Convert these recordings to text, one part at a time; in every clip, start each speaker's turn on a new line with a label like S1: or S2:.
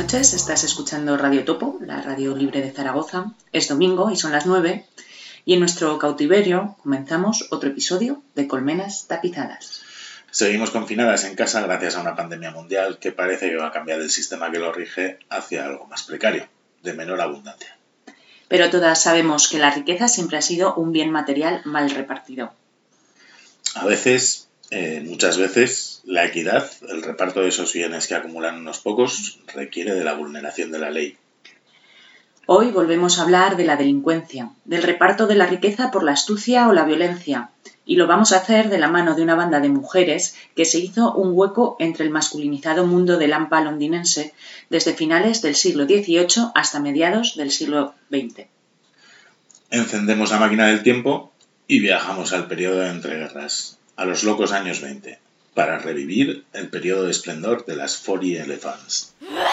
S1: noches, estás escuchando Radio Topo, la radio libre de Zaragoza. Es domingo y son las 9 y en nuestro cautiverio comenzamos otro episodio de Colmenas Tapizadas.
S2: Seguimos confinadas en casa gracias a una pandemia mundial que parece que va a cambiar el sistema que lo rige hacia algo más precario, de menor abundancia.
S1: Pero todas sabemos que la riqueza siempre ha sido un bien material mal repartido.
S2: A veces, muchas veces, la equidad, el reparto de esos bienes que acumulan unos pocos, requiere de la vulneración de la ley.
S1: Hoy volvemos a hablar de la delincuencia, del reparto de la riqueza por la astucia o la violencia, y lo vamos a hacer de la mano de una banda de mujeres que se hizo un hueco entre el masculinizado mundo del AMPA londinense desde finales del siglo XVIII hasta mediados del siglo XX.
S2: Encendemos la máquina del tiempo y viajamos al periodo de entreguerras, a los locos años 20, para revivir el periodo de esplendor de las Forty Elephants.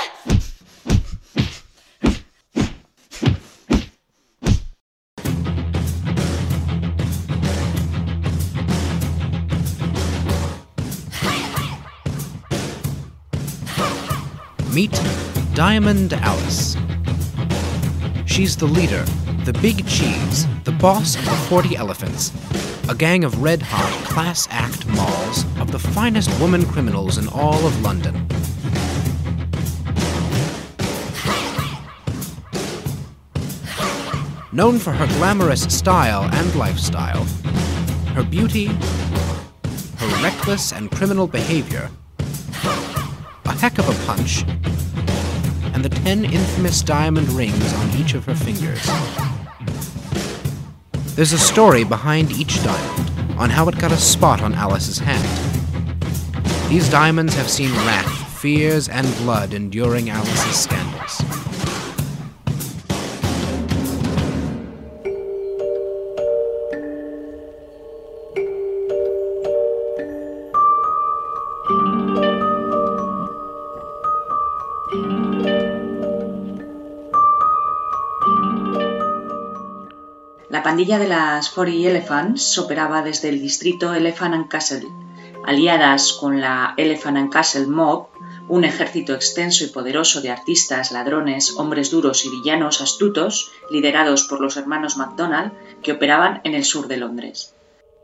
S3: Meet Diamond Alice. She's the leader, the big cheese, the boss of the 40 Elephants, a gang of red-hot class act molls of the finest woman criminals in all of London. Known for her glamorous style and lifestyle, her beauty, her reckless and criminal behavior, a heck of a punch, and the 10 infamous diamond rings on each of her fingers. There's a story behind each diamond on how it got a spot on Alice's hand. These diamonds have seen wrath, fears, and blood enduring Alice's scandals.
S1: La pandilla de las Forty Elephants operaba desde el distrito Elephant and Castle, aliadas con la Elephant and Castle Mob, un ejército extenso y poderoso de artistas, ladrones, hombres duros y villanos astutos, liderados por los hermanos MacDonald, que operaban en el sur de Londres.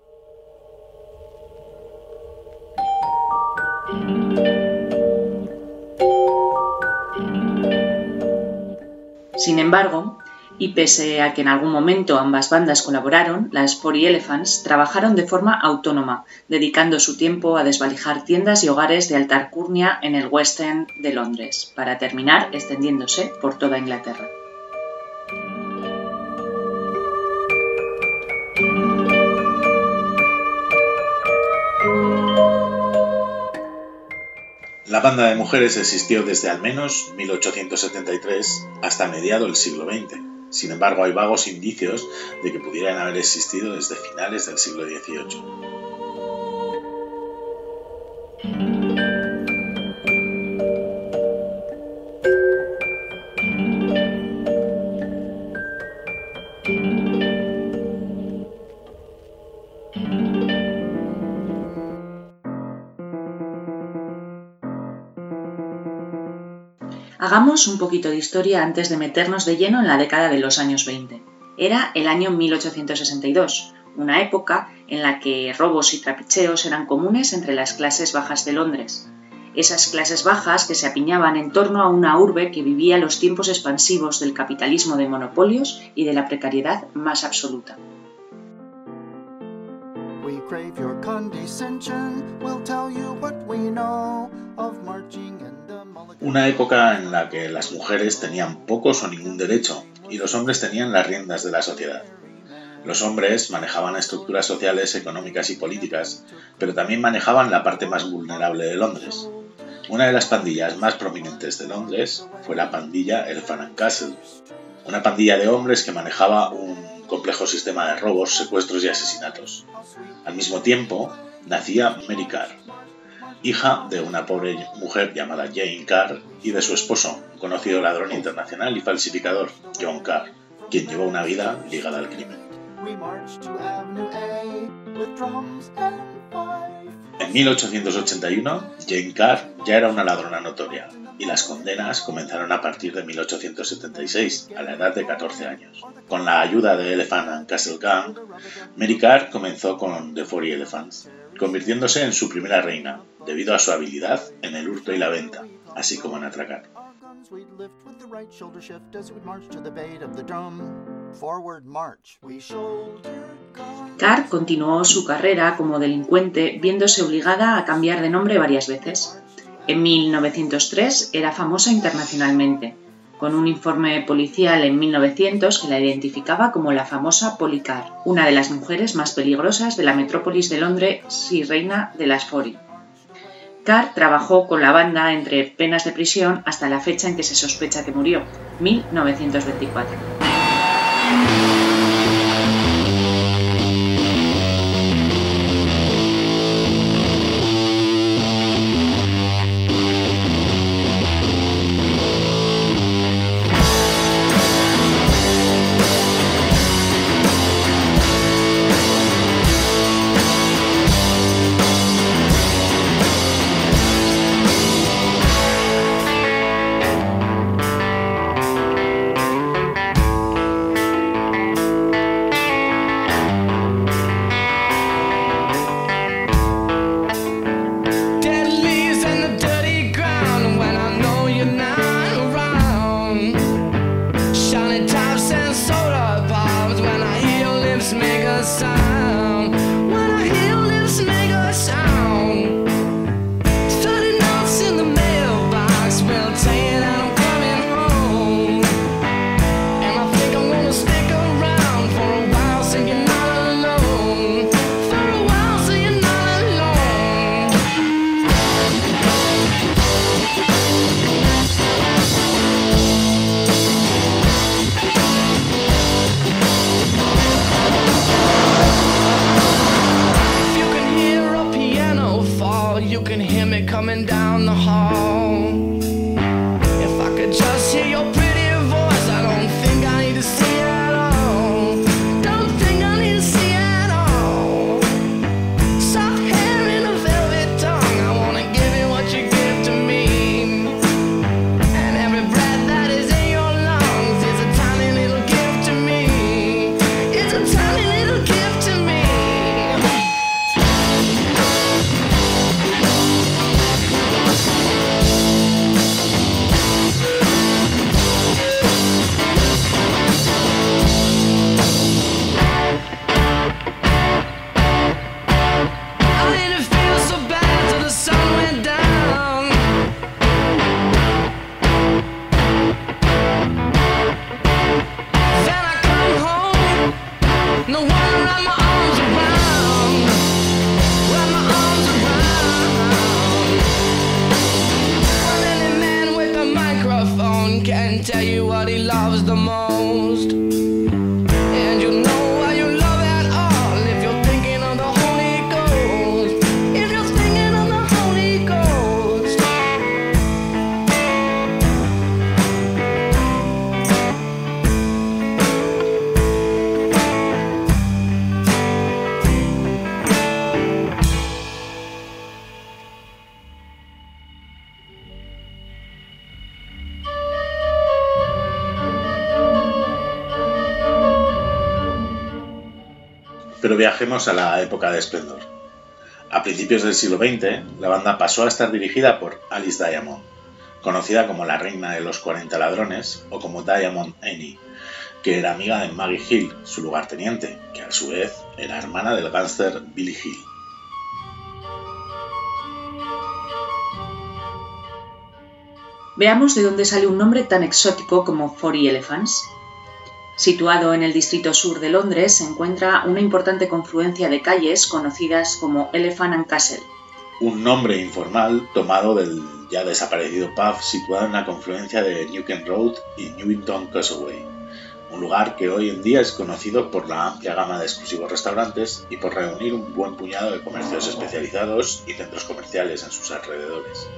S1: Sin embargo, y pese a que en algún momento ambas bandas colaboraron, las Forty Elephants trabajaron de forma autónoma, dedicando su tiempo a desvalijar tiendas y hogares de alta alcurnia en el West End de Londres, para terminar extendiéndose por toda Inglaterra.
S2: La banda de mujeres existió desde al menos 1873 hasta mediado del siglo XX. Sin embargo, hay vagos indicios de que pudieran haber existido desde finales del siglo XVIII.
S1: Hagamos un poquito de historia antes de meternos de lleno en la década de los años 20. Era el año 1862, una época en la que robos y trapicheos eran comunes entre las clases bajas de Londres. Esas clases bajas que se apiñaban en torno a una urbe que vivía los tiempos expansivos del capitalismo de monopolios y de la precariedad más absoluta.
S4: We crave your condescension, we'll tell you what we know of marching and the
S2: Una época en la que las mujeres tenían pocos o ningún derecho y los hombres tenían las riendas de la sociedad. Los hombres manejaban estructuras sociales, económicas y políticas, pero también manejaban la parte más vulnerable de Londres. Una de las pandillas más prominentes de Londres fue la pandilla Elephant and Castle, una pandilla de hombres que manejaba un complejo sistema de robos, secuestros y asesinatos. Al mismo tiempo, nacía Mary Carr, hija de una pobre mujer llamada Jane Carr y de su esposo, un conocido ladrón internacional y falsificador, John Carr, quien llevó una vida ligada al crimen. En 1881, Jane Carr ya era una ladrona notoria. y las condenas comenzaron a partir de 1876, a la edad de 14 años. Con la ayuda de Elephant and Castle Gang, Mary Karr comenzó con The 40 Elephants, convirtiéndose en su primera reina, debido a su habilidad en el hurto y la venta, así como en atracar.
S1: Karr continuó su carrera como delincuente, viéndose obligada a cambiar de nombre varias veces. En 1903 era famosa internacionalmente, con un informe policial en 1900 que la identificaba como la famosa Polly Karr, una de las mujeres más peligrosas de la metrópolis de Londres y reina de las 40. Karr trabajó con la banda entre penas de prisión hasta la fecha en que se sospecha que murió, 1924.
S2: Pero viajemos a la época de esplendor. A principios del siglo XX, la banda pasó a estar dirigida por Alice Diamond, conocida como la reina de los 40 ladrones o como Diamond Annie, que era amiga de Maggie Hill, su lugarteniente, que a su vez era hermana del gángster Billy Hill.
S1: Veamos de dónde sale un nombre tan exótico como 40 Elephants. Situado en el distrito sur de Londres, se encuentra una importante confluencia de calles conocidas como Elephant and Castle.
S2: Un nombre informal tomado del ya desaparecido pub situado en la confluencia de New Kent Road y Newington Causeway, un lugar que hoy en día es conocido por la amplia gama de exclusivos restaurantes y por reunir un buen puñado de comercios especializados y centros comerciales en sus alrededores.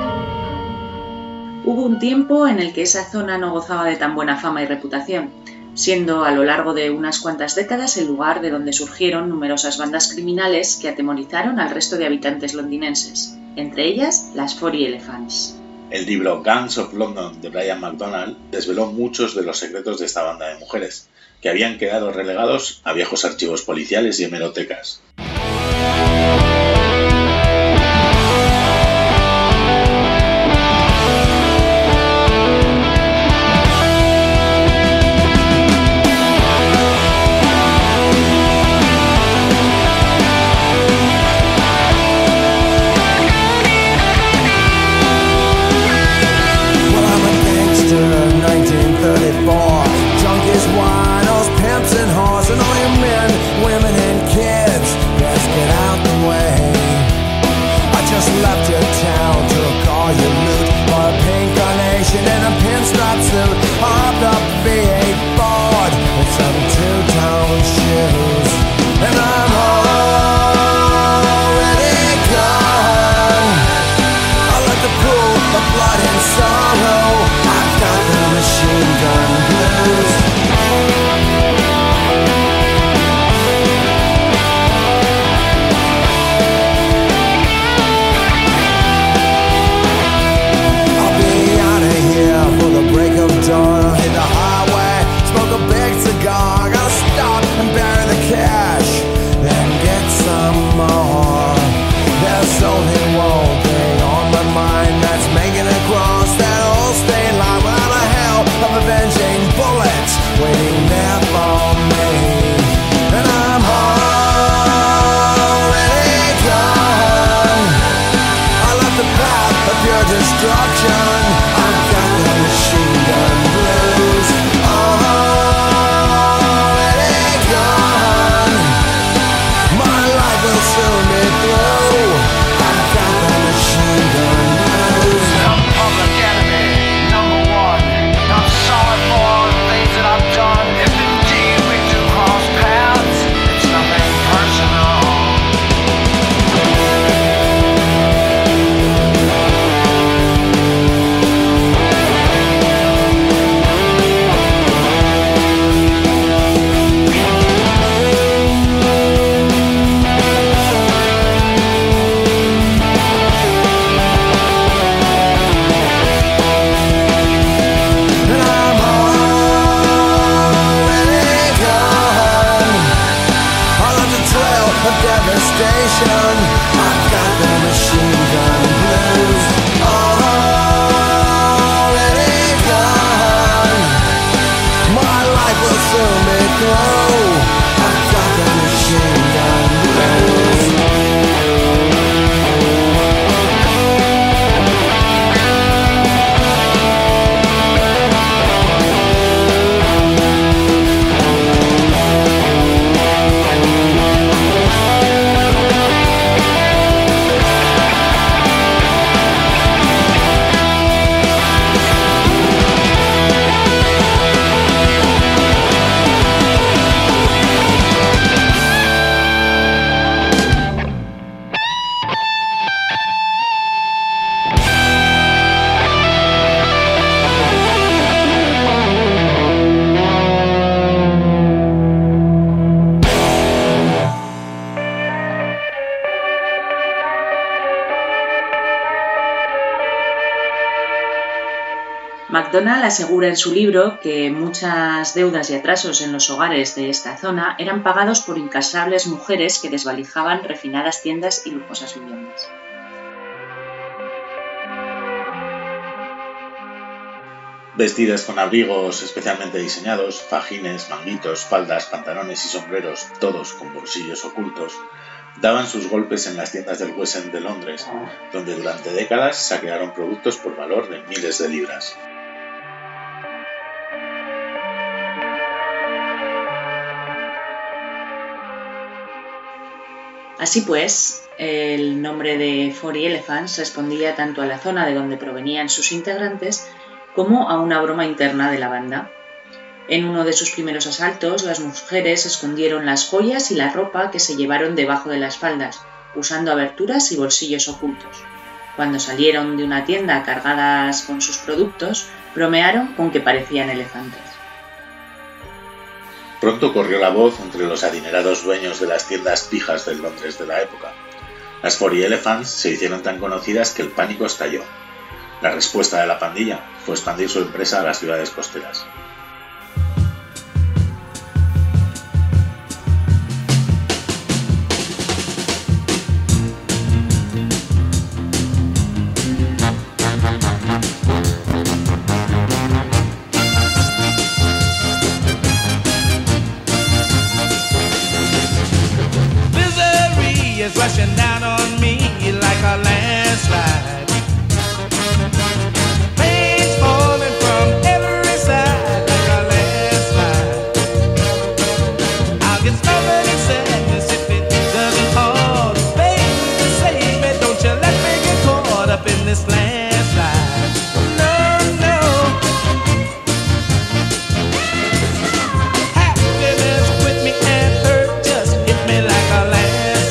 S1: Hubo un tiempo en el que esa zona no gozaba de tan buena fama y reputación, siendo a lo largo de unas cuantas décadas el lugar de donde surgieron numerosas bandas criminales que atemorizaron al resto de habitantes londinenses, entre ellas las Forty Elephants.
S2: El libro Gangs of London de Brian McDonald desveló muchos de los secretos de esta banda de mujeres, que habían quedado relegados a viejos archivos policiales y hemerotecas.
S1: McDonald asegura en su libro que muchas deudas y atrasos en los hogares de esta zona eran pagados por incasables mujeres que desvalijaban refinadas tiendas y lujosas viviendas.
S2: Vestidas con abrigos especialmente diseñados, fajines, manguitos, faldas, pantalones y sombreros, todos con bolsillos ocultos, daban sus golpes en las tiendas del West End de Londres, donde durante décadas saquearon productos por valor de miles de libras.
S1: Así pues, el nombre de Forty Elephants respondía tanto a la zona de donde provenían sus integrantes como a una broma interna de la banda. En uno de sus primeros asaltos, las mujeres escondieron las joyas y la ropa que se llevaron debajo de las faldas, usando aberturas y bolsillos ocultos. Cuando salieron de una tienda cargadas con sus productos, bromearon con que parecían elefantes.
S2: Pronto corrió la voz entre los adinerados dueños de las tiendas pijas del Londres de la época. Las Forty Elephants se hicieron tan conocidas que el pánico estalló. La respuesta de la pandilla fue expandir su empresa a las ciudades costeras.
S5: Rushing down on me like a landslide. Rain's falling from every side like a landslide. I'll get smothered in sadness if it doesn't hold. Baby, save me, don't you let me get caught up in this landslide. No, no. Happiness with me and hurt just hit me like a landslide.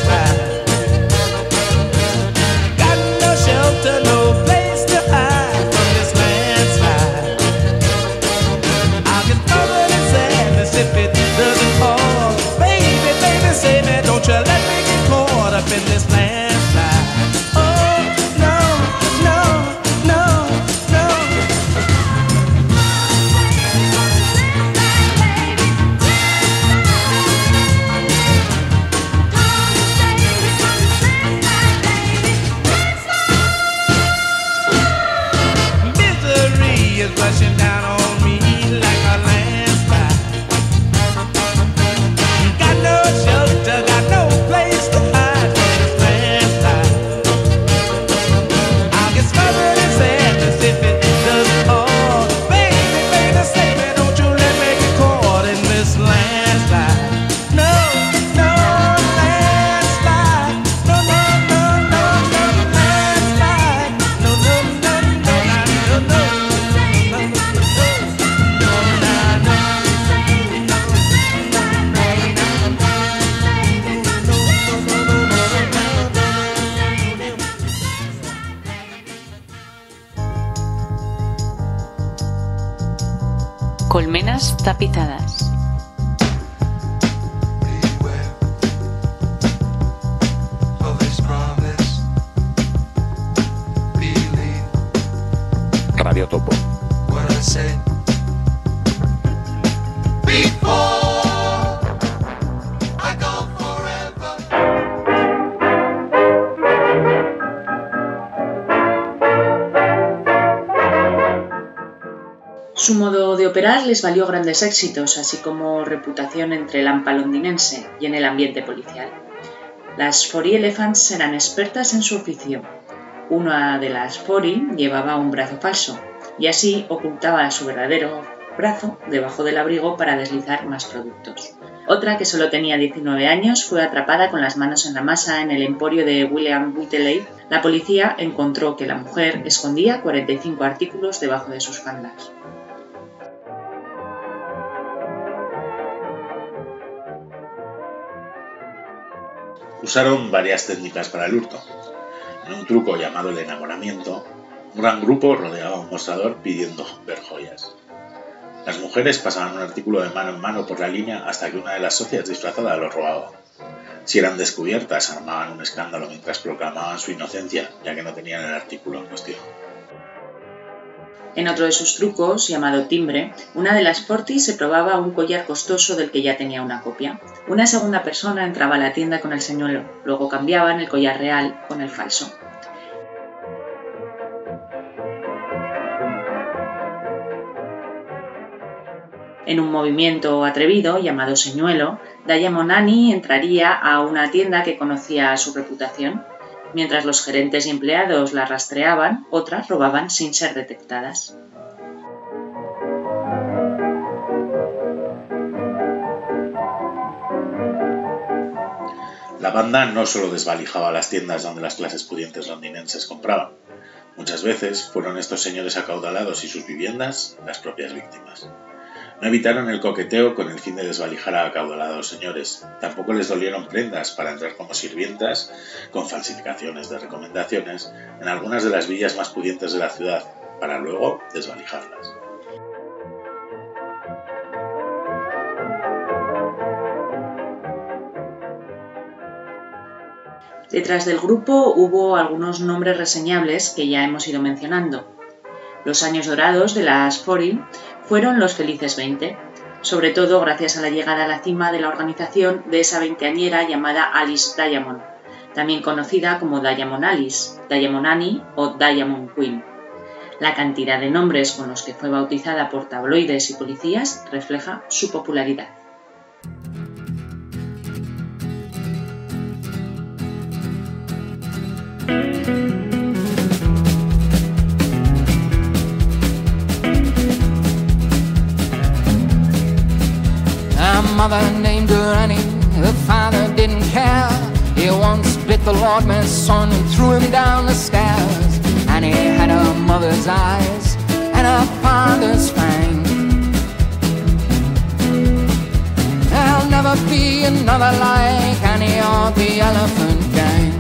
S5: No place to hide from this landslide. I'll get covered in sadness if it doesn't fall. Baby, baby, save me, don't you let me get caught up in this landslide. Oh, no, no, no, no. Is rushing down on me like a landslide. Got no shelter, got no place to hide from this landslide. I'll get smothered in sadness if it doesn't hold. Baby, baby, save me, don't you let me get caught in this landslide. No, no, landslide. No, no, no, no, no, landslide. No, no, no, no, no, no, no.
S1: Colmenas tapizadas.
S6: Radio Topo.
S1: Su modo de operar les valió grandes éxitos, así como reputación entre el AMPA londinense y en el ambiente policial. Las Forty Elephants eran expertas en su oficio. Una de las Forty llevaba un brazo falso y así ocultaba su verdadero brazo debajo del abrigo para deslizar más productos. Otra, que solo tenía 19 años, fue atrapada con las manos en la masa en el emporio de William Whiteley. La policía encontró que la mujer escondía 45 artículos debajo de sus faldas.
S2: Usaron varias técnicas para el hurto. En un truco llamado el enamoramiento, un gran grupo rodeaba un mostrador pidiendo ver joyas. Las mujeres pasaban un artículo de mano en mano por la línea hasta que una de las socias disfrazada lo robaba. Si eran descubiertas, armaban un escándalo mientras proclamaban su inocencia, ya que no tenían el artículo en cuestión.
S1: En otro de sus trucos, llamado timbre, una de las Forty se probaba un collar costoso del que ya tenía una copia. Una segunda persona entraba a la tienda con el señuelo, luego cambiaban el collar real con el falso. En un movimiento atrevido llamado señuelo, Diamond Annie entraría a una tienda que conocía su reputación. Mientras los gerentes y empleados la rastreaban, otras robaban sin ser detectadas.
S2: La banda no solo desvalijaba las tiendas donde las clases pudientes londinenses compraban. Muchas veces fueron estos señores acaudalados y sus viviendas las propias víctimas. No evitaron el coqueteo con el fin de desvalijar a acaudalados señores. Tampoco les dolieron prendas para entrar como sirvientas, con falsificaciones de recomendaciones, en algunas de las villas más pudientes de la ciudad, para luego desvalijarlas.
S1: Detrás del grupo hubo algunos nombres reseñables que ya hemos ido mencionando. Los años dorados de las 40 fueron los felices 20, sobre todo gracias a la llegada a la cima de la organización de esa veinteañera llamada Alice Diamond, también conocida como Diamond Alice, Diamond Annie o Diamond Queen. La cantidad de nombres con los que fue bautizada por tabloides y policías refleja su popularidad.
S6: Her mother named her Annie, her father didn't care. He once bit the Lord Mayor's son and threw him down the stairs. Annie had her mother's eyes and her father's fang. There'll never be another like Annie or the Elephant Gang.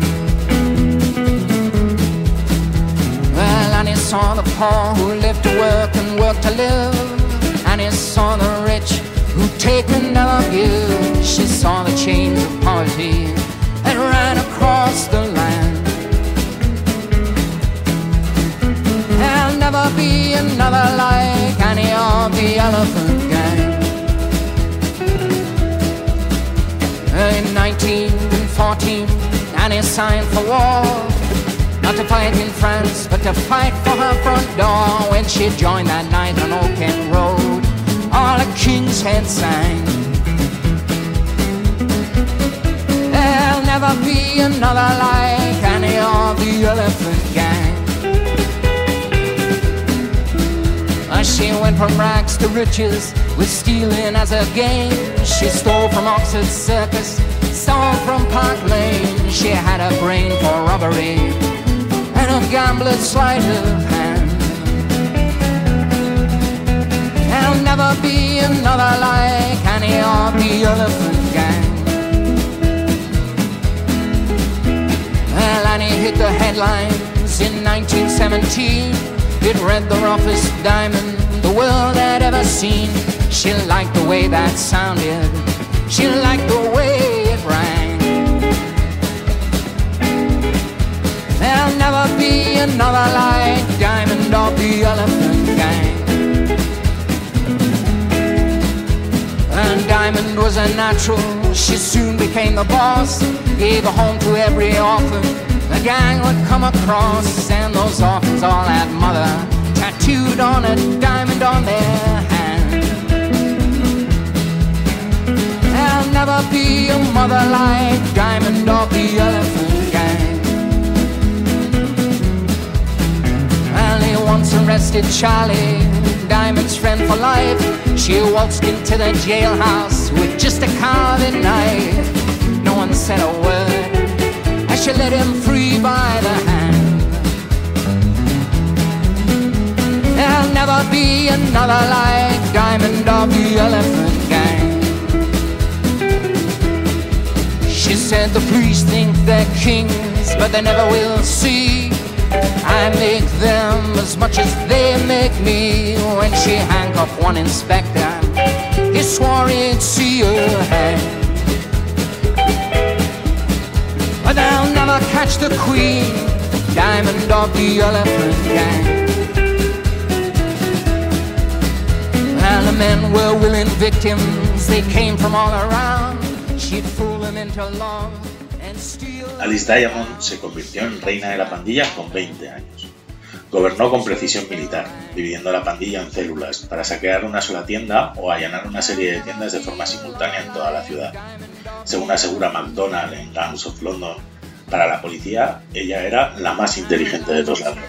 S6: Well, Annie saw the poor who lived to work and work to live. Annie saw the rich who take and never give. She saw the chains of poverty that ran across the land. There'll never be another like Annie or the Elephant Gang. In 1914, Annie signed for war, not to fight in France, but to fight for her front door. When she joined that night on Oak End Road, all the kings had sang. There'll never be another like Annie or the Elephant Gang. She went from rags to riches with stealing as a game. She stole from Oxford Circus, stole from Park Lane. She had a brain for robbery and a gambler's sleight of hand. There'll never be another like Annie or the Elephant Gang. Well, Annie hit the headlines in 1917. It read the roughest diamond the world had ever seen. She liked the way that sounded, she liked the way it rang. There'll never be another like Diamond or the Elephant Gang. And Diamond was a natural, she soon became the boss. Gave a home to every orphan the gang would come across. And those orphans all had mother tattooed on a diamond on their hand. There'll never be a mother like Diamond or the Elephant Gang. And they once arrested Charlie, Diamond's friend for life. She waltzed into the jailhouse with just a carving knife. No one said a word as she led him free by the hand. There'll never be another like Diamond or the Elephant Gang. She said the police think they're kings, but they never will see. I make them as much as they make me. When she handcuffed one inspector, he swore he'd see her hand. But they'll never catch the Queen, Diamond or the Elephant Gang. And the men were willing victims, they came from all around. She'd fool them into love and steal.
S2: Alice Diamond se convirtió en reina de la pandilla con 20 años. Gobernó con precisión militar, dividiendo la pandilla en células para saquear una sola tienda o allanar una serie de tiendas de forma simultánea en toda la ciudad. Según asegura MacDonald en Gangs of London, para la policía ella era la más inteligente de los ladrones.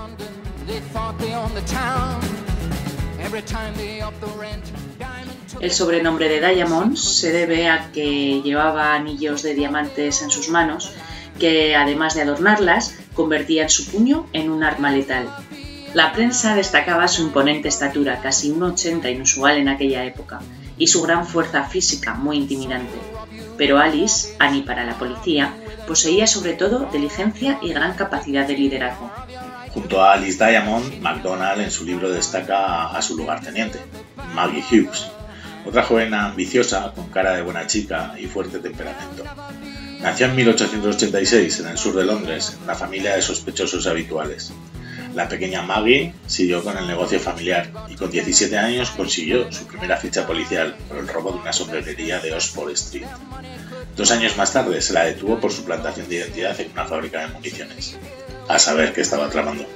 S1: El sobrenombre de Diamond se debe a que llevaba anillos de diamantes en sus manos que, además de adornarlas, convertían su puño en un arma letal. La prensa destacaba su imponente estatura, casi 1,80 inusual en aquella época, y su gran fuerza física, muy intimidante. Pero Alice, Annie para la policía, poseía sobre todo inteligencia y gran capacidad de liderazgo.
S2: Junto a Alice Diamond, MacDonald en su libro destaca a su lugarteniente, Maggie Hughes, otra joven ambiciosa con cara de buena chica y fuerte temperamento. Nació en 1886 en el sur de Londres, en una familia de sospechosos habituales. La pequeña Maggie siguió con el negocio familiar y con 17 años consiguió su primera ficha policial por el robo de una sombrerería de Oxford Street. 2 años más tarde se la detuvo por suplantación de identidad en una fábrica de municiones. A saber qué estaba tramando.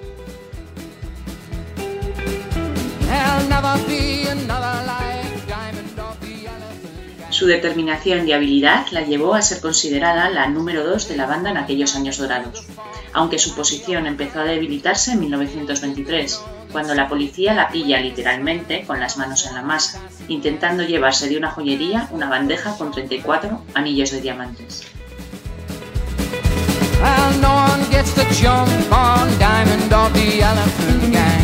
S1: Su determinación y habilidad la llevó a ser considerada la número 2 de la banda en aquellos años dorados, aunque su posición empezó a debilitarse en 1923, cuando la policía la pilla literalmente con las manos en la masa, intentando llevarse de una joyería una bandeja con 34 anillos de diamantes.
S6: Well, no one gets the jump on Diamond of the Elephant Gang.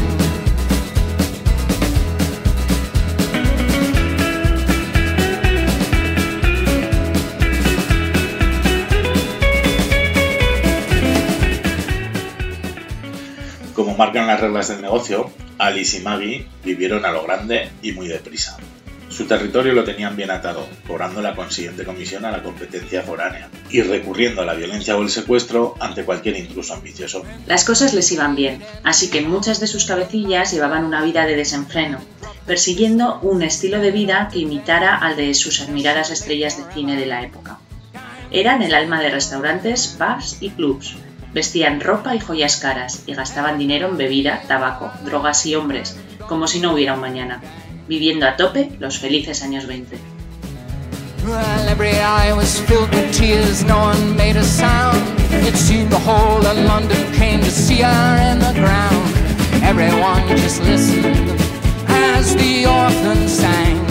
S2: Como marcan las reglas del negocio, Alice y Maggie vivieron a lo grande y muy deprisa. Su territorio lo tenían bien atado, cobrando la consiguiente comisión a la competencia foránea y recurriendo a la violencia o el secuestro ante cualquier intruso ambicioso.
S1: Las cosas les iban bien, así que muchas de sus cabecillas llevaban una vida de desenfreno, persiguiendo un estilo de vida que imitara al de sus admiradas estrellas de cine de la época. Eran el alma de restaurantes, pubs y clubs. Vestían ropa y joyas caras y gastaban dinero en bebida, tabaco, drogas y hombres, como si no hubiera un mañana, viviendo a tope los felices años 20.
S6: Well, every eye was filled with tears, no one made a sound. It seemed the whole of London came to see her in the ground. Everyone just listened as the orphan sang.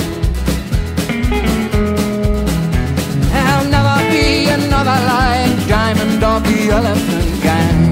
S6: There'll never be another like Diamond of the Elephant Gang.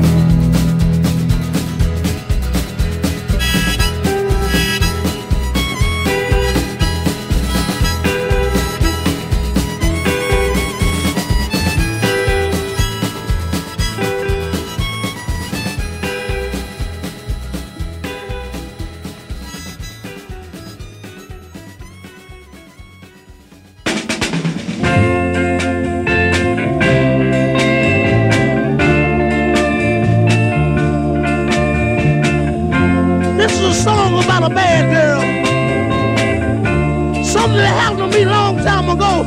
S7: A bad girl. Something that happened to me a long time ago.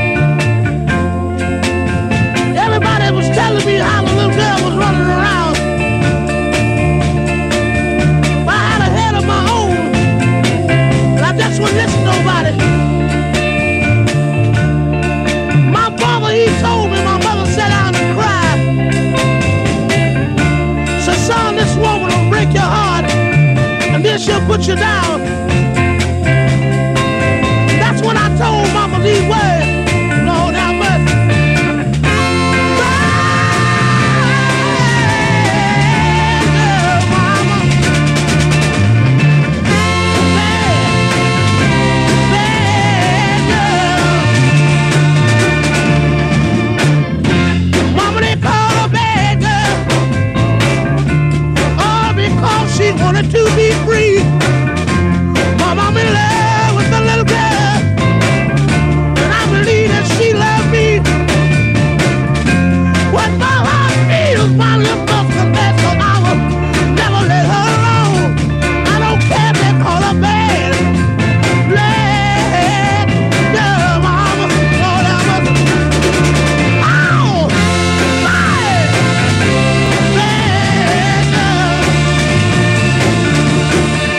S7: Everybody was telling me how the little girl was running around. But I had a head of my own, and I just wouldn't listen to nobody. My father, he told me, my mother sat down and cried. Said, son, this woman will break your heart, and then she'll put you down. That's when I told mama these words. Lord have mercy. Bad girl, mama. Bad girl. Mama, they call her bad girl. All because she wanted to be free. Mama, I'm in love with the little girl, and I believe that she loved me. What my heart feels, my lips must confess, so I will never let her alone. I don't care if they call her bad. Bad girl, mama, Lord have mercy. Ow! Bad girl.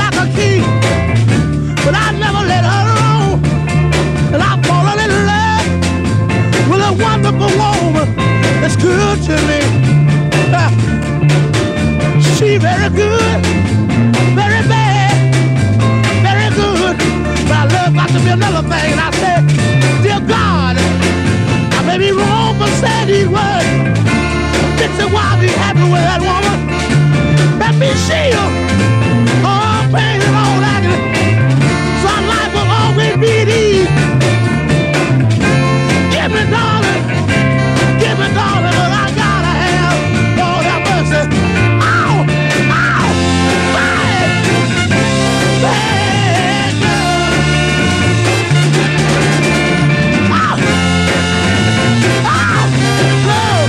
S7: like a king, but I never let her alone. And I've fallen in love with a wonderful woman that's good to me. She very good, very bad, very good. But love got to be another thing. And I said, dear God, I may be wrong for saying these words. Dixie, why be happy with that woman? Let me see you. Oh, pain and all agony. So life will always be at ease. Give me, darling, what I gotta have. Lord have mercy. Ow, ow, bad, bad girl. Ow, ow, love.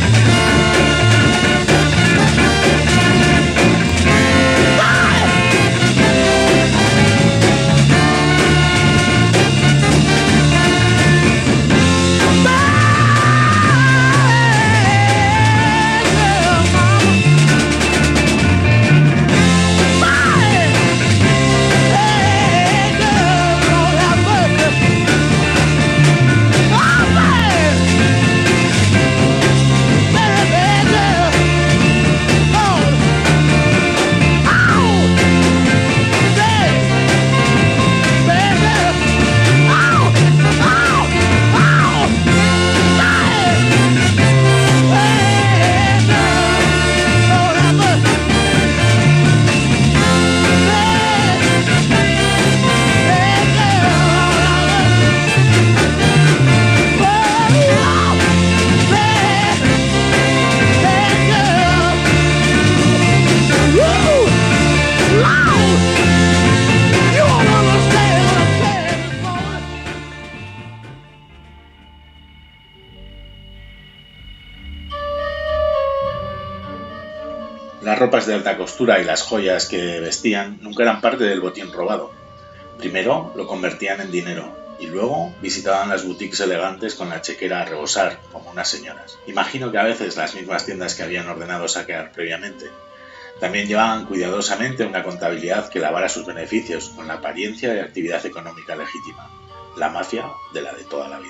S2: Las ropas de alta costura y las joyas que vestían nunca eran parte del botín robado. Primero lo convertían en dinero y luego visitaban las boutiques elegantes con la chequera a rebosar, como unas señoras. Imagino que a veces las mismas tiendas que habían ordenado saquear previamente. También llevaban cuidadosamente una contabilidad que lavara sus beneficios con la apariencia de actividad económica legítima. La mafia de la de toda la vida.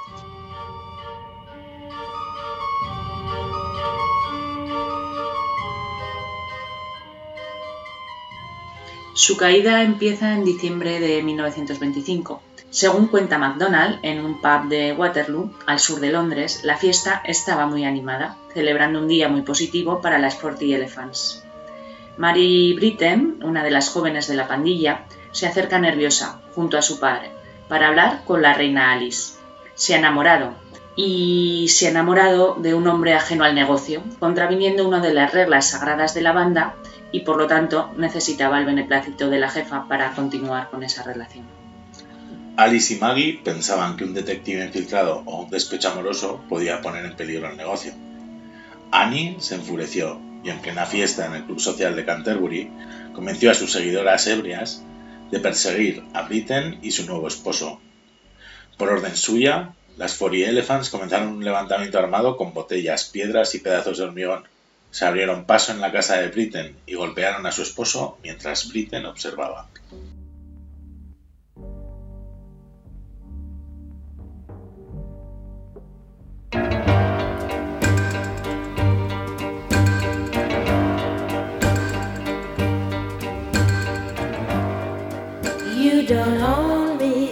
S1: Su caída empieza en diciembre de 1925. Según cuenta MacDonald, en un pub de Waterloo, al sur de Londres, la fiesta estaba muy animada, celebrando un día muy positivo para las 40 Elephants. Mary Britten, una de las jóvenes de la pandilla, se acerca nerviosa, junto a su padre, para hablar con la reina Alice. Se ha enamorado de un hombre ajeno al negocio, contraviniendo una de las reglas sagradas de la banda, y por lo tanto necesitaba el beneplácito de la jefa para continuar con esa relación.
S2: Alice y Maggie pensaban que un detective infiltrado o un despecho amoroso podía poner en peligro el negocio. Annie se enfureció y en plena fiesta en el club social de Canterbury convenció a sus seguidoras ebrias de perseguir a Britten y su nuevo esposo. Por orden suya, las 40 Elephants comenzaron un levantamiento armado con botellas, piedras y pedazos de hormigón. Se abrieron paso en la casa de Britten y golpearon a su esposo mientras Britten observaba.
S8: You don't own me.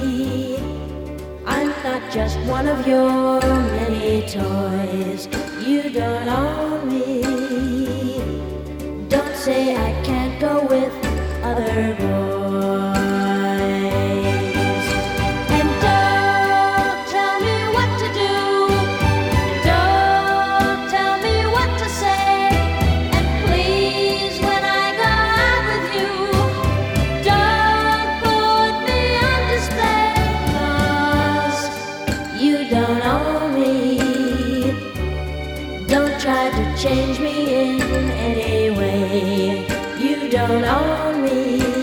S8: I'm not just one of your many toys. You don't own me. Don't say I can't go with other boys. And don't tell me what to do. Don't tell me what to say. And please, when I go out with you, don't put me on display. 'Cause you don't own me. Don't try to change me in any way. You don't own me.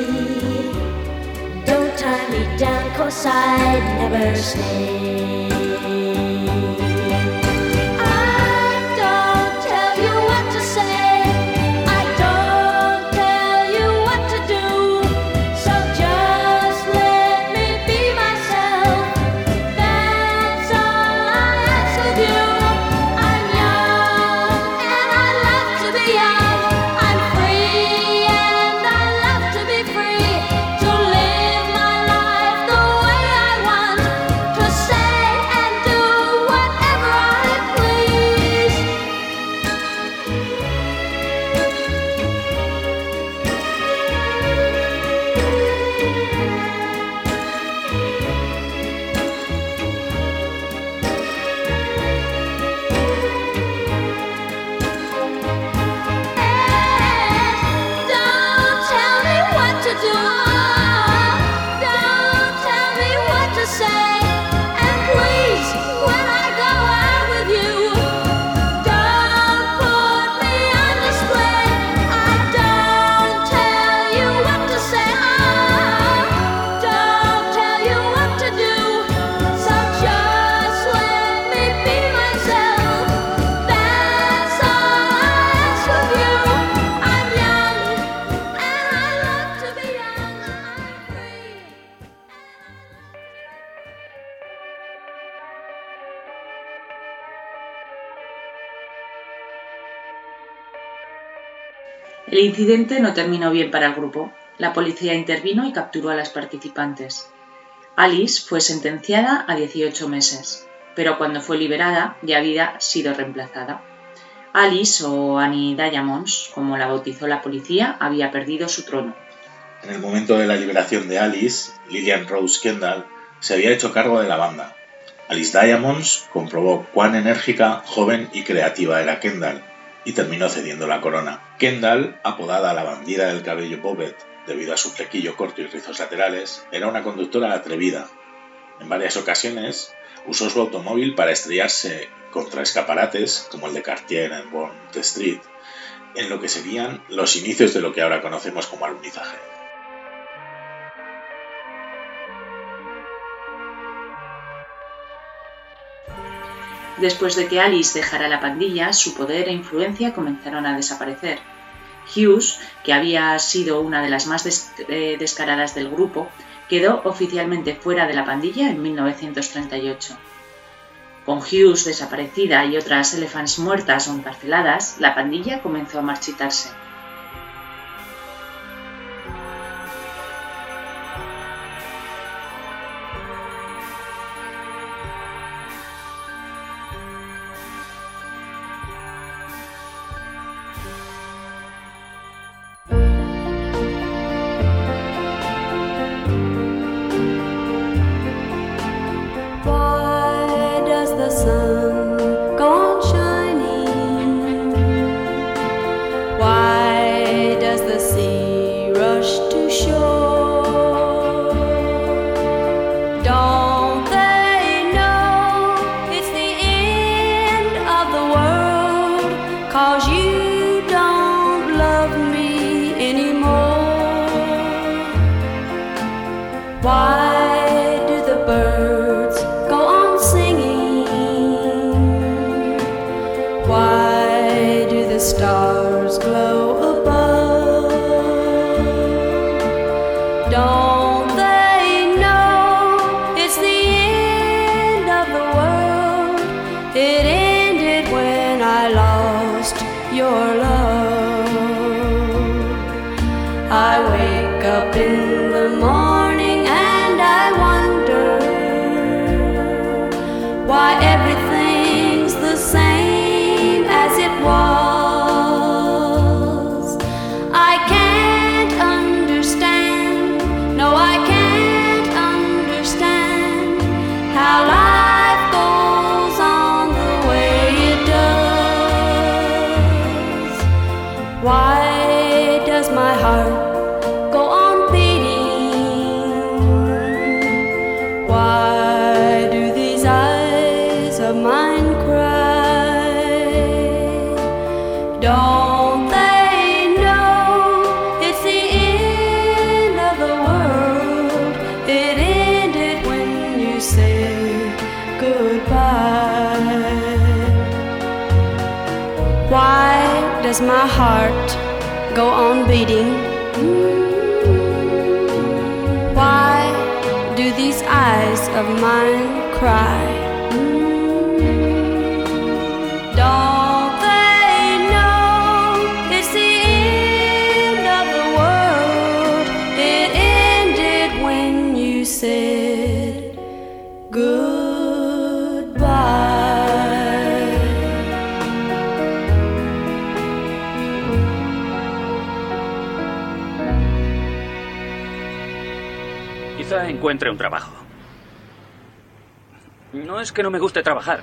S8: Don't tie me down 'cause I'd never stay. I don't tell you what to say. I don't tell you what to do.
S1: El incidente no terminó bien para el grupo. La policía intervino y capturó a las participantes. Alice fue sentenciada a 18 meses, pero cuando fue liberada ya había sido reemplazada. Alice, o Annie Diamonds, como la bautizó la policía, había perdido su trono.
S2: En el momento de la liberación de Alice, Lillian Rose Kendall se había hecho cargo de la banda. Alice Diamonds comprobó cuán enérgica, joven y creativa era Kendall y terminó cediendo la corona. Kendall, apodada la bandida del cabello bobbed debido a su flequillo corto y rizos laterales, era una conductora atrevida. En varias ocasiones usó su automóvil para estrellarse contra escaparates como el de Cartier en Bond Street, en lo que serían los inicios de lo que ahora conocemos como alunizaje.
S1: Después de que Alice dejara la pandilla, su poder e influencia comenzaron a desaparecer. Hughes, que había sido una de las más descaradas del grupo, quedó oficialmente fuera de la pandilla en 1938. Con Hughes desaparecida y otras Elephants muertas o encarceladas, la pandilla comenzó a marchitarse.
S9: Does my heart go on beating? Why do these eyes of mine cry? Don't they know it's the end of the world? It ended when you said goodbye.
S10: Quizá encuentre un trabajo. No es que no me guste trabajar.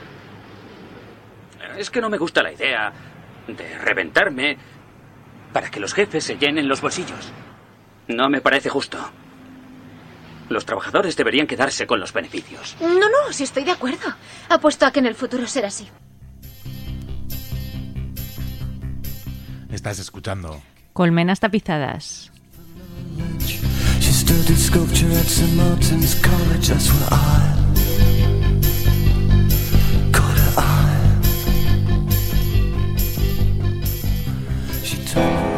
S10: Es que no me gusta la idea de reventarme para que los jefes se llenen los bolsillos. No me parece justo. Los trabajadores deberían quedarse con los beneficios.
S11: No, sí estoy de acuerdo. Apuesto a que en el futuro será así.
S12: Estás escuchando
S13: Colmenas tapizadas.
S14: She studied sculpture at St. Martin's College. That's where I caught her eye. She told me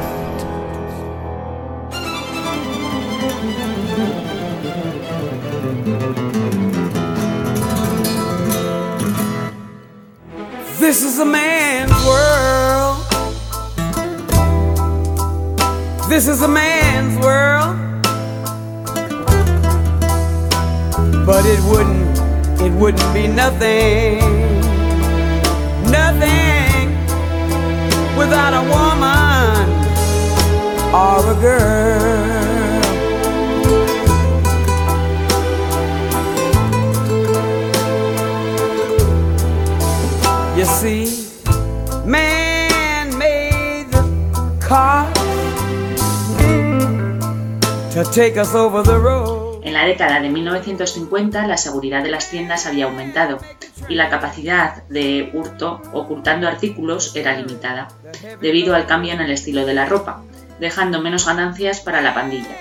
S5: this is a man's world. This is a man's world, but it wouldn't be nothing without a woman or a girl. You see, man made the car to take us over the road.
S1: En la década de 1950 la seguridad de las tiendas había aumentado y la capacidad de hurto ocultando artículos era limitada, debido al cambio en el estilo de la ropa, dejando menos ganancias para la pandilla.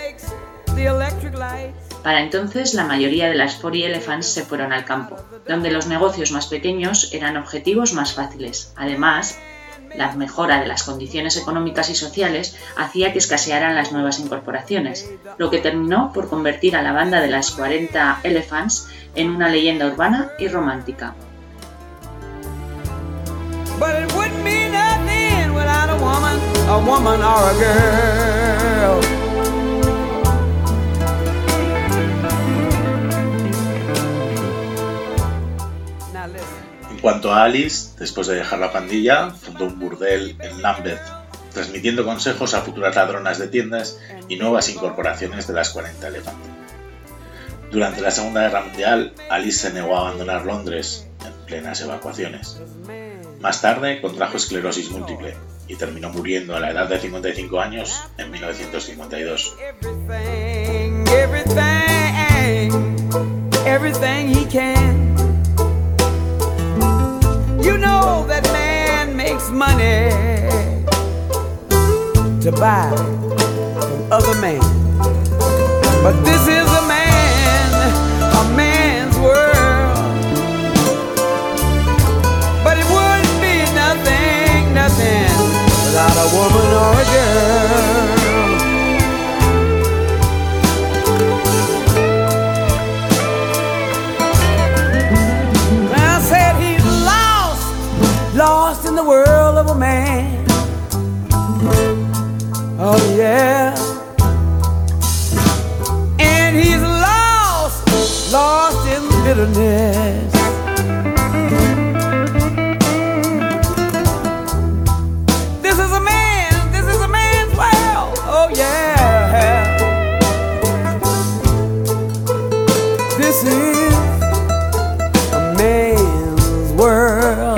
S1: Para entonces la mayoría de las 40 Elephants se fueron al campo, donde los negocios más pequeños eran objetivos más fáciles. Además, la mejora de las condiciones económicas y sociales hacía que escasearan las nuevas incorporaciones, lo que terminó por convertir a la banda de las 40 Elephants en una leyenda urbana y romántica.
S5: But it wouldn't be nothing without a woman or a girl.
S2: En cuanto a Alice, después de dejar la pandilla, fundó un burdel en Lambeth, transmitiendo consejos a futuras ladronas de tiendas y nuevas incorporaciones de las 40 Elephant. Durante la Segunda Guerra Mundial, Alice se negó a abandonar Londres en plenas evacuaciones. Más tarde contrajo esclerosis múltiple y terminó muriendo a la edad de 55 años en 1952.
S5: Everything he can. You know that man makes money to buy from other men. But this is a man's world. But it wouldn't be nothing without a woman or a girl. Lost in the world of a man. Oh yeah. And he's lost in bitterness. This is a man's world. Oh yeah. This is a man's world.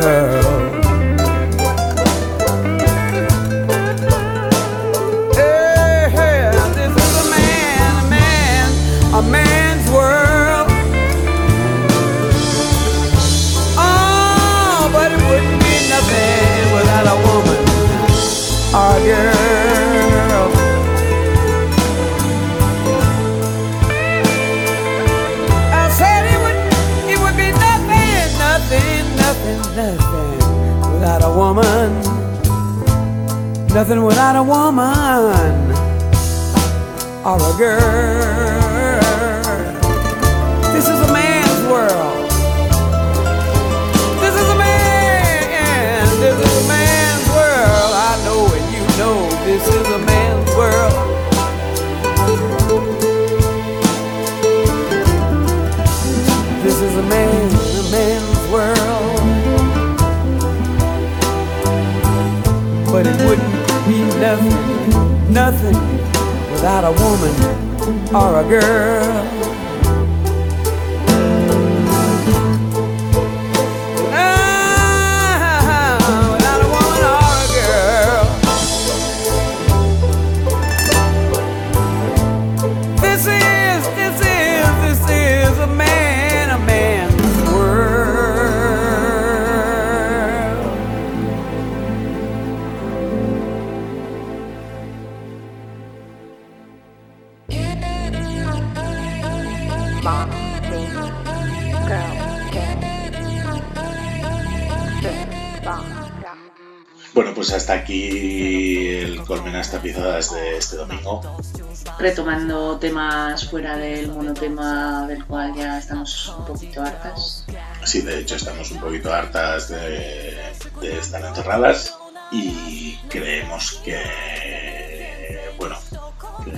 S5: A man's world. Oh, but it wouldn't be nothing without a woman or a girl. I said it would be nothing without a woman. Nothing without a woman or a girl. This is a man's world. This is a man's world. I know and you know this is a man's world. This is a man's world. But it wouldn't be nothing without a woman or a girl.
S2: Bueno, pues hasta aquí el Colmenas Tapizadas de este domingo.
S1: Retomando temas fuera del monotema del cual ya estamos un poquito hartas.
S2: Sí, de hecho estamos un poquito hartas de estar encerradas y creemos que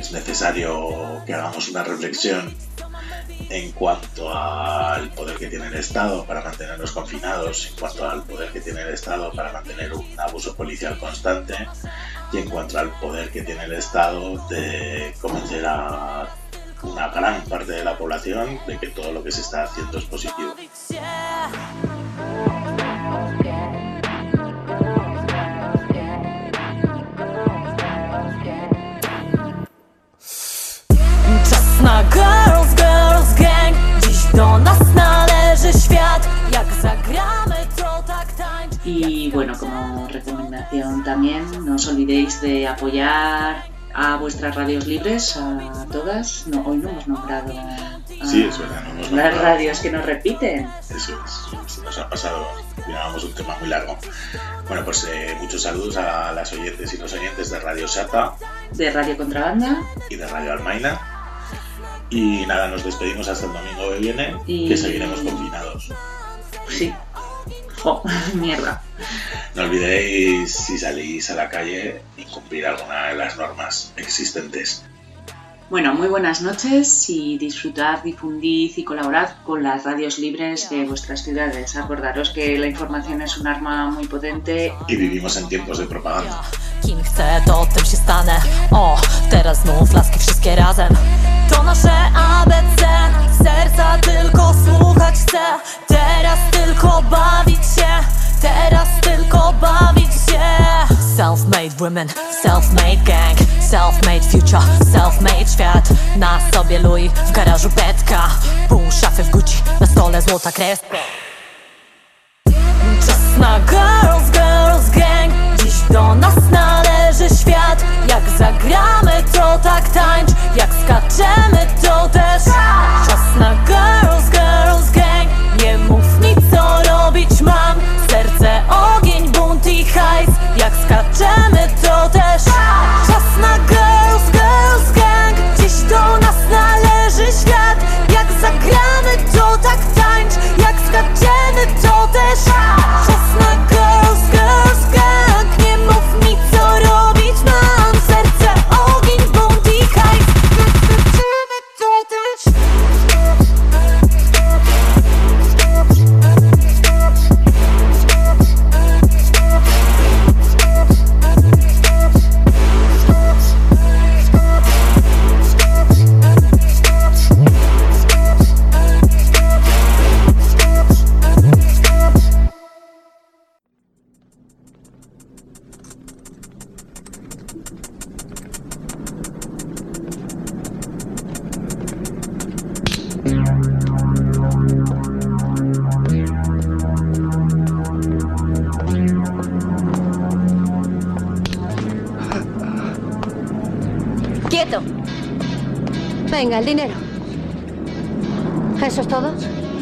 S2: es necesario que hagamos una reflexión en cuanto al poder que tiene el Estado para mantenernos confinados, en cuanto al poder que tiene el Estado para mantener un abuso policial constante y en cuanto al poder que tiene el Estado de convencer a una gran parte de la población de que todo lo que se está haciendo es positivo.
S9: Czas na Girls, Girls Gang. Dziś do nas należy świat. Jak zagramy, to tak tańcz.
S1: Y bueno, como recomendación también, no os olvidéis de apoyar a vuestras radios libres, a todas. No, hoy no hemos nombrado
S2: Sí, es verdad, no hemos
S1: las
S2: nombrado.
S1: radios que nos repiten.
S2: Eso es, se nos ha pasado, llevábamos un tema muy largo. Bueno, pues muchos saludos a las oyentes y los oyentes de Radio Sata
S1: De Radio Contrabanda.
S2: y de Radio Almaina. Y nada, nos despedimos hasta el domingo que viene,
S1: Y-
S2: que seguiremos confinados.
S1: Sí. Jo, mierda.
S2: No olvidéis, si salís a la calle, incumplir alguna de las normas existentes.
S1: Bueno, muy buenas noches y disfrutad, difundid y colaborad con las radios libres de vuestras ciudades. Acordaros que la información es un arma muy potente.
S2: Y vivimos en tiempos de propaganda.
S9: Kim chce, to tym się stanę. O, teraz znów laski wszystkie razem. To nasze ABC. Serca tylko słuchać chcę. Teraz tylko bawić się. Teraz tylko bawić się. Self-made women, self-made gang. Self-made future, self-made świat. Na sobie Louis, w garażu Petka. Pół szafy w Gucci, na stole złota kreska. Czas na Girls, Girls Gang. Dziś do nas należy świat. Jak zagramy, to tak tańcz. Jak skaczemy, to też. Czas na Girls, Girls Gang. Nie mów mi, co robić mam. Serce, ogień, bunt i hajs. Jak skaczemy, to też. Czas na Girls, Girls Gang. Dziś do nas należy świat. Jak zagramy, to tak tańcz. Jak skaczemy, to też. Czas na Girls, Girls Gang. Nie mów mi, co robić mam. Serce, ogień, bunt i hajs. Jak skaczemy, to też.
S11: ¡Quieto! Venga, el dinero. ¿Eso es todo?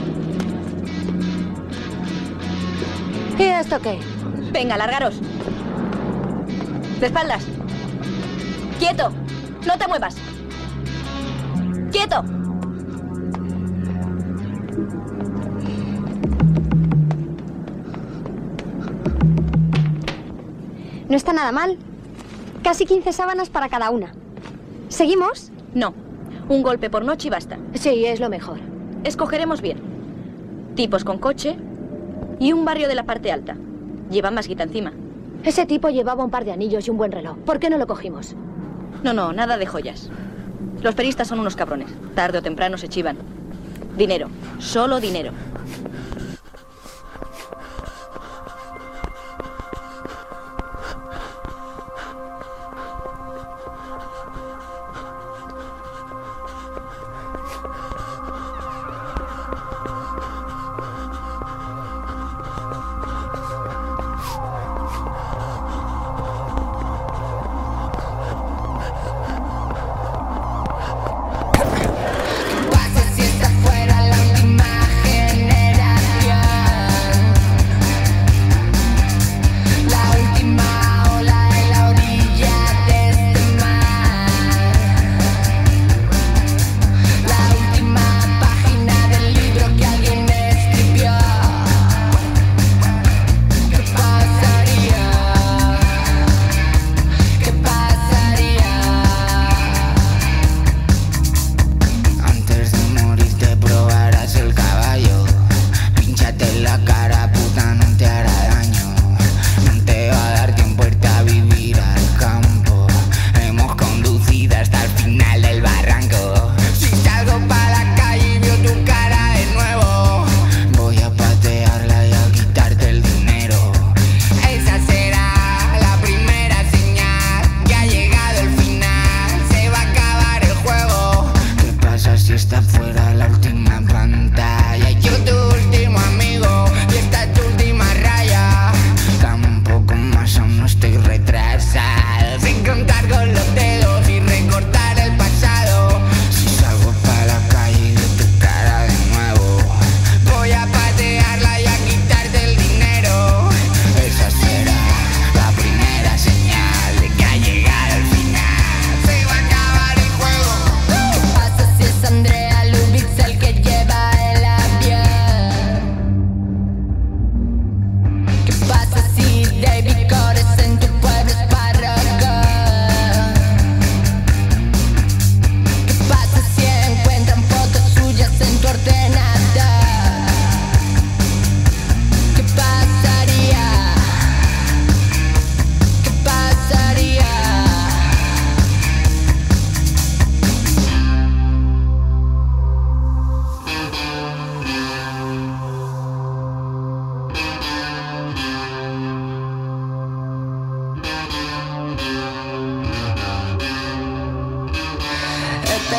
S11: ¿Y esto qué?
S12: Venga, largaros. De espaldas. ¡Quieto! ¡No te muevas! ¡Quieto!
S11: No está nada mal. Casi 15 sábanas para cada una. ¿Seguimos?
S12: No. Un golpe por noche y basta.
S11: Sí, es lo mejor.
S12: Escogeremos bien. Tipos con coche y un barrio de la parte alta. Llevan más guita encima.
S11: Ese tipo llevaba un par de anillos y un buen reloj. ¿Por qué no lo cogimos?
S12: No, no, nada de joyas. Los peristas son unos cabrones. Tarde o temprano se chivan. Dinero. Solo dinero.
S6: Pasa si esta fuera la última general.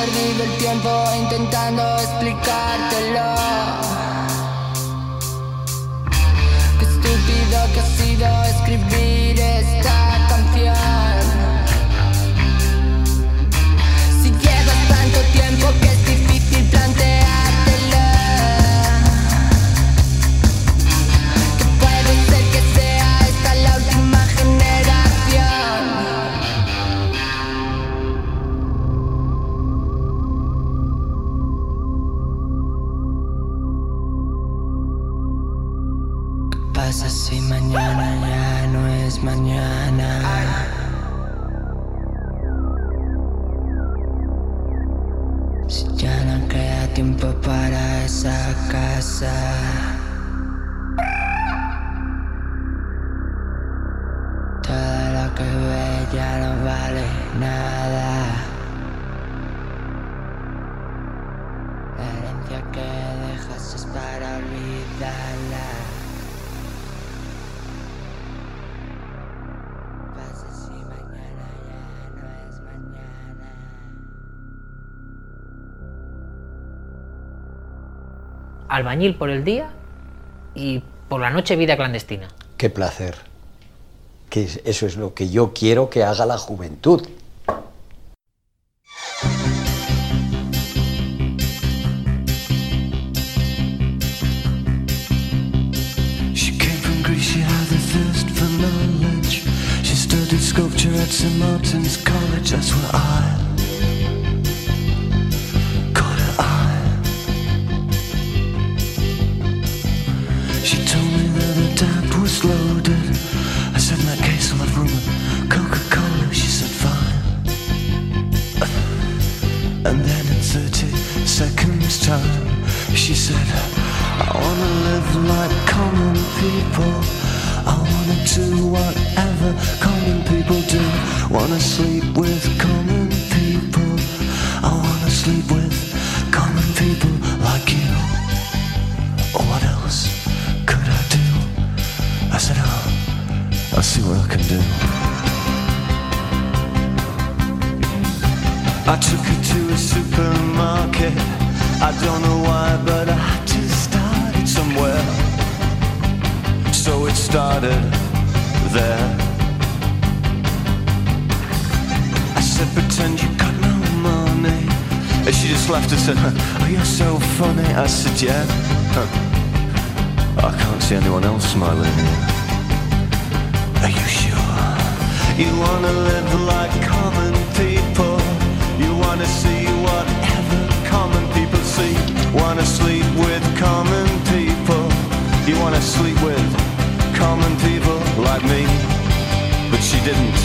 S6: perdido el tiempo intentando explicártelo. Qué estúpido que ha sido escribir esta canción. Si llevas tanto tiempo que es difícil planteártelo. Que puede ser que sea esta la última generación. ¿Qué pasa si mañana ya no es mañana? Si ya no queda tiempo para esa casa. Todo lo que ve ya no vale nada. La herencia que dejas es para olvidarla. Pasa si mañana ya no es mañana.
S15: Albañil por el día y por la noche vida clandestina.
S16: Qué placer. Que eso es lo que yo quiero que haga la juventud.
S14: She came from Greece, she had the thirst for knowledge. She studied sculpture at St. Martin's College, that's where I caught her eye. She told me that the tap was loaded. I said, in that case I'll have rum and Coca-Cola. She said, fine. And then in 30 seconds time she said, I wanna live like common people. I wanna do whatever common people do. Wanna sleep with common people. I wanna sleep with common people like you. What else could I do? I said, I'll see what I can do. I took her to a supermarket. I don't know why, but I had to start it somewhere. So it started there. I said, pretend you got no money. And she just laughed and said, oh, you're so funny. I said, yeah. I can't see anyone else smiling here. Are you sure? You wanna live like common people. You wanna see whatever common people see. Wanna sleep with common people. You wanna sleep with common people like me. But she didn't